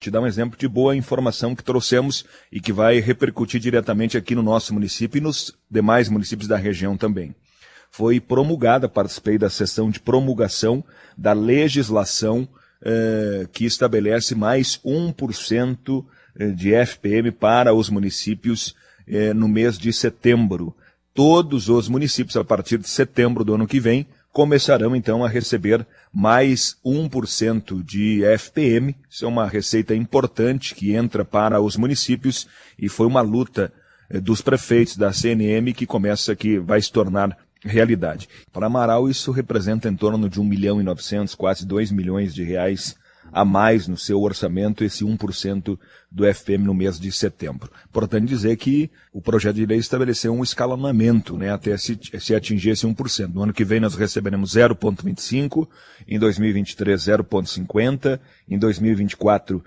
Te dar um exemplo de boa informação que trouxemos e que vai repercutir diretamente aqui no nosso município e nos demais municípios da região também. Foi promulgada, participei da sessão de promulgação da legislação que estabelece mais 1% de FPM para os municípios no mês de setembro. Todos os municípios, a partir de setembro do ano que vem, começarão então a receber mais 1% de FPM. Isso é uma receita importante que entra para os municípios e foi uma luta dos prefeitos da CNM que vai se tornar realidade. Para Amaral isso representa em torno de 1.900.000, quase 2 milhões de reais a mais no seu orçamento, esse 1% do FPM no mês de setembro. Importante dizer que o projeto de lei estabeleceu um escalonamento, né, até se atingir esse 1%. No ano que vem nós receberemos 0,25%, em 2023 0,50%, em 2024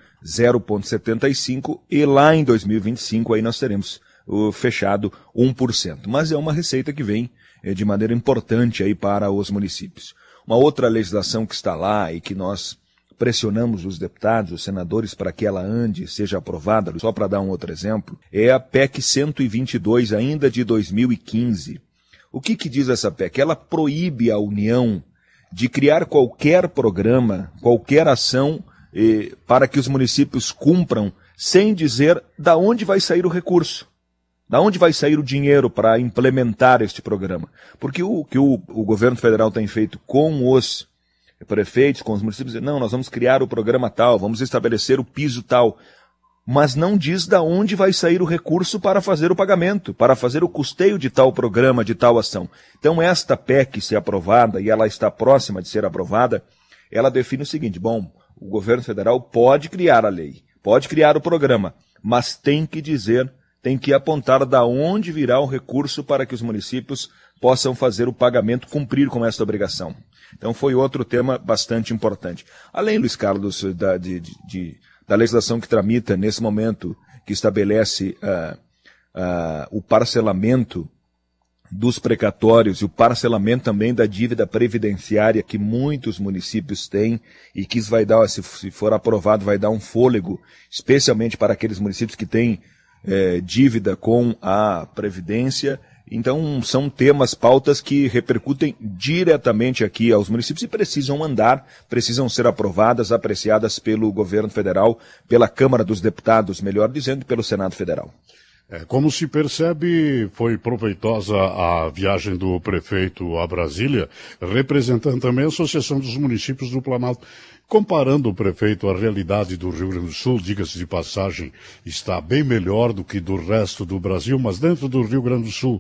0,75% e lá em 2025 aí nós teremos fechado 1%. Mas é uma receita que vem de maneira importante aí para os municípios. Uma outra legislação que está lá e que nós pressionamos os deputados, os senadores, para que ela ande, seja aprovada, só para dar um outro exemplo, é a PEC 122, ainda de 2015. O que diz essa PEC? Ela proíbe a União de criar qualquer programa, qualquer ação para que os municípios cumpram, sem dizer da onde vai sair o recurso, da onde vai sair o dinheiro para implementar este programa. Porque o que o governo federal tem feito com os prefeitos, com os municípios, não, nós vamos criar o programa tal, vamos estabelecer o piso tal, mas não diz da onde vai sair o recurso para fazer o pagamento, para fazer o custeio de tal programa, de tal ação. Então esta PEC, se aprovada, e ela está próxima de ser aprovada, ela define o seguinte, bom, o governo federal pode criar a lei, pode criar o programa, mas tem que dizer, tem que apontar da onde virá o recurso para que os municípios possam fazer o pagamento, cumprir com esta obrigação. Então foi outro tema bastante importante. Além, Luiz Carlos, da legislação que tramita nesse momento, que estabelece o parcelamento dos precatórios e o parcelamento também da dívida previdenciária que muitos municípios têm e que isso vai dar, se for aprovado, vai dar um fôlego, especialmente para aqueles municípios que têm dívida com a Previdência. Então, são temas, pautas que repercutem diretamente aqui aos municípios e precisam andar, precisam ser aprovadas, apreciadas pelo governo federal, pela Câmara dos Deputados, melhor dizendo, pelo Senado Federal. Como se percebe, foi proveitosa a viagem do prefeito a Brasília, representando também a Associação dos Municípios do Planalto. Comparando o prefeito à realidade do Rio Grande do Sul, diga-se de passagem, está bem melhor do que do resto do Brasil, mas dentro do Rio Grande do Sul,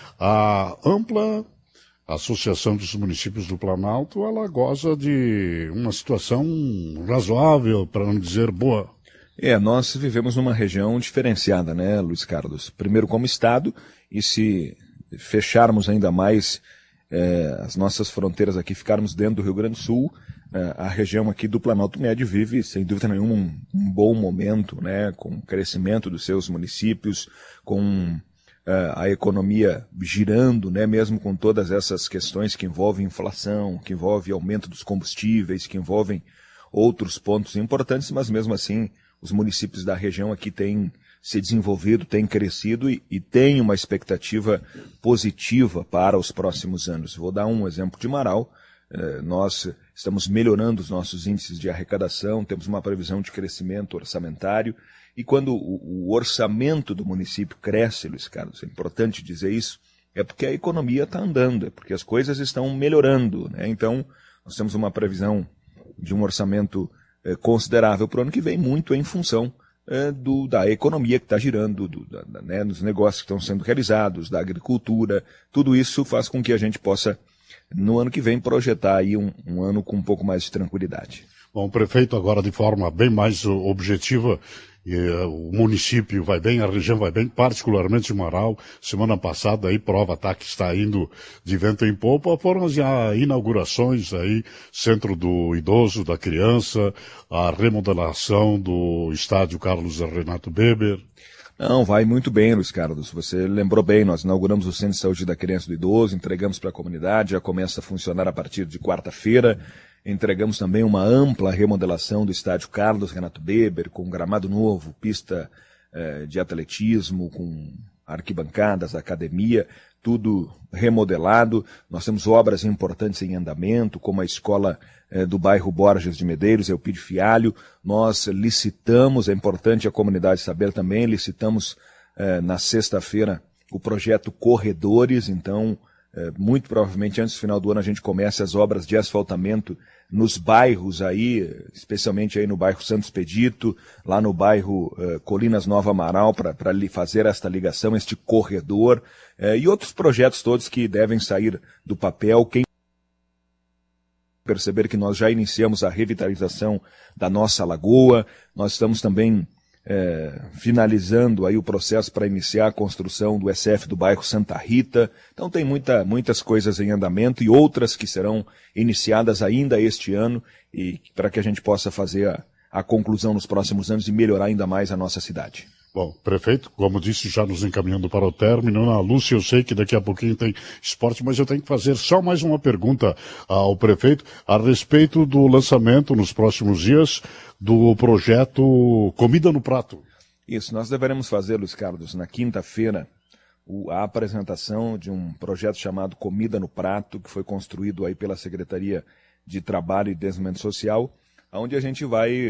a ampla Associação dos Municípios do Planalto, ela goza de uma situação razoável, para não dizer boa. Nós vivemos numa região diferenciada, né, Luiz Carlos? Primeiro como Estado, e se fecharmos ainda mais as nossas fronteiras aqui, ficarmos dentro do Rio Grande do Sul, a região aqui do Planalto Médio vive, sem dúvida nenhuma, um bom momento, né, com o crescimento dos seus municípios, com a economia girando, né, mesmo com todas essas questões que envolvem inflação, que envolvem aumento dos combustíveis, que envolvem outros pontos importantes, mas mesmo assim os municípios da região aqui têm se desenvolvido, têm crescido e têm uma expectativa positiva para os próximos anos. Vou dar um exemplo de Amaral. Nós estamos melhorando os nossos índices de arrecadação, temos uma previsão de crescimento orçamentário, e quando o orçamento do município cresce, Luiz Carlos, é importante dizer isso, é porque a economia está andando, é porque as coisas estão melhorando, né? Então, nós temos uma previsão de um orçamento considerável para o ano que vem, muito em função da economia que está girando, né, dos negócios que estão sendo realizados, da agricultura. Tudo isso faz com que a gente possa, no ano que vem, projetar aí um ano com um pouco mais de tranquilidade. Bom, prefeito, agora de forma bem mais objetiva, o município vai bem, a região vai bem, particularmente Amaral. Semana passada aí, prova tá que está indo de vento em popa, foram as inaugurações aí, Centro do Idoso, da Criança, a remodelação do estádio Carlos Renato Weber. Não, vai muito bem, Luiz Carlos. Você lembrou bem, nós inauguramos o Centro de Saúde da Criança e do Idoso, entregamos para a comunidade, já começa a funcionar a partir de quarta-feira. entregamos também uma ampla remodelação do estádio Carlos Renato Beber, com gramado novo, pista de atletismo, com arquibancadas, academia, tudo remodelado. Nós temos obras importantes em andamento, como a escola do bairro Borges de Medeiros, Eupídio Fialho. Nós licitamos, é importante a comunidade saber também, licitamos na sexta-feira o projeto Corredores, então muito provavelmente antes do final do ano a gente começa as obras de asfaltamento nos bairros aí, especialmente aí no bairro Santos Expedito, lá no bairro Colinas Nova Amaral, para fazer esta ligação, este corredor, e outros projetos todos que devem sair do papel. Quem perceber que nós já iniciamos a revitalização da nossa lagoa, nós estamos também finalizando aí o processo para iniciar a construção do SF do bairro Santa Rita. Então tem muitas coisas em andamento e outras que serão iniciadas ainda este ano, e para que a gente possa fazer a conclusão nos próximos anos e melhorar ainda mais a nossa cidade. Bom, prefeito, como disse, já nos encaminhando para o término. Ana Lúcia, eu sei que daqui a pouquinho tem esporte, mas eu tenho que fazer só mais uma pergunta ao prefeito a respeito do lançamento nos próximos dias do projeto Comida no Prato. Isso, nós deveremos fazer, Luiz Carlos, na quinta-feira, a apresentação de um projeto chamado Comida no Prato, que foi construído aí pela Secretaria de Trabalho e Desenvolvimento Social, onde a gente vai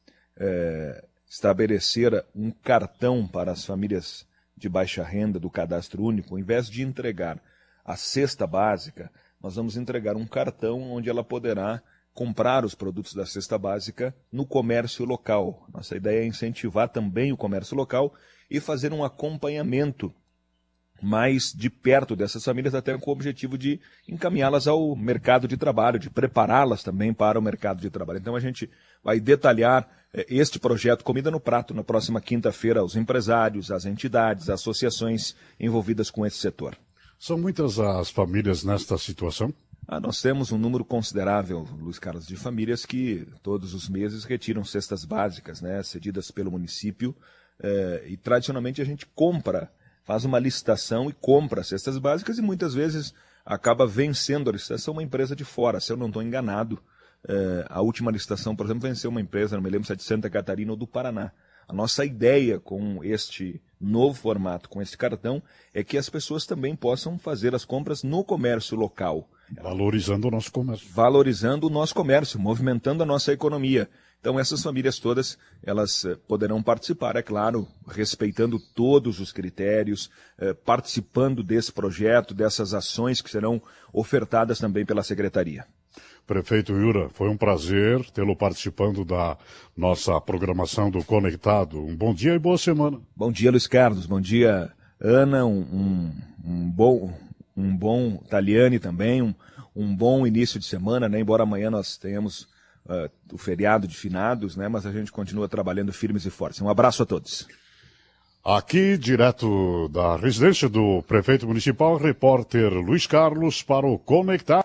estabelecer um cartão para as famílias de baixa renda do Cadastro Único. Ao invés de entregar a cesta básica, nós vamos entregar um cartão onde ela poderá comprar os produtos da cesta básica no comércio local. Nossa ideia é incentivar também o comércio local e fazer um acompanhamento mais de perto dessas famílias, até com o objetivo de encaminhá-las ao mercado de trabalho, de prepará-las também para o mercado de trabalho. Então a gente vai detalhar este projeto Comida no Prato na próxima quinta-feira aos empresários, às entidades, às associações envolvidas com esse setor. São muitas as famílias nesta situação? Nós temos um número considerável, Luiz Carlos, de famílias que todos os meses retiram cestas básicas, né, cedidas pelo município, e tradicionalmente a gente faz uma licitação e compra cestas básicas e muitas vezes acaba vencendo a licitação uma empresa de fora. Se eu não estou enganado, a última licitação, por exemplo, venceu uma empresa, não me lembro se é de Santa Catarina ou do Paraná. A nossa ideia com este novo formato, com este cartão, é que as pessoas também possam fazer as compras no comércio local. Valorizando o nosso comércio. Valorizando o nosso comércio, movimentando a nossa economia. Então essas famílias todas, elas poderão participar, é claro, respeitando todos os critérios, participando desse projeto, dessas ações que serão ofertadas também pela Secretaria. Prefeito Yura, foi um prazer tê-lo participando da nossa programação do Conectado. Um bom dia e boa semana. Bom dia, Luiz Carlos. Bom dia, Ana. Um bom Taliani também. Um bom início de semana, né? Embora amanhã nós tenhamos o feriado de finados, né? Mas a gente continua trabalhando firmes e fortes. Um abraço a todos. Aqui, direto da residência do prefeito municipal, repórter Luiz Carlos para o Conectado.